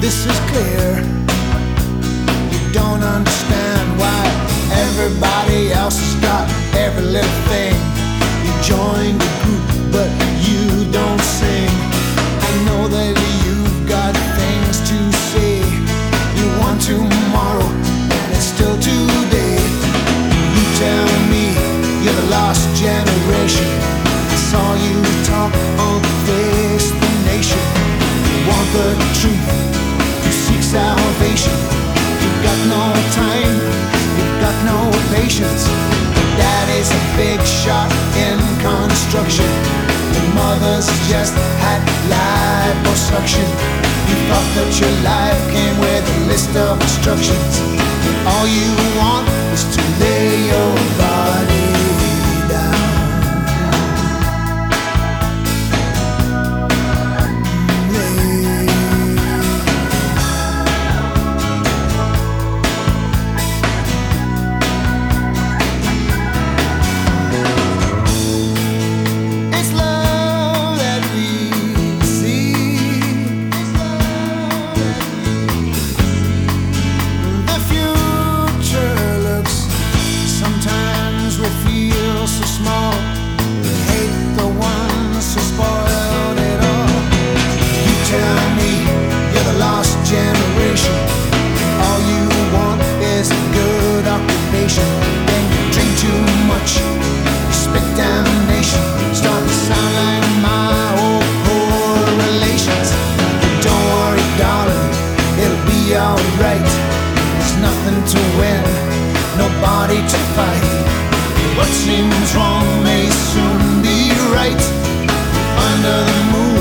This is clear. You don't understand why everybody else has got every little thing. You join the group, but you don't sing. I know that you've got things to say. You want tomorrow, and it's still today. You tell me you're the lost generation. I saw you talk on Face the Nation. You want the truth, you seek salvation. You've got no time, you've got no patience. Your daddy's a big shot in construction. Your mother's just had liposuction. You thought that your life came with a list of instructions. All you want is to lay your body down. To win, nobody to fight. What seems wrong may soon be right. Under the moon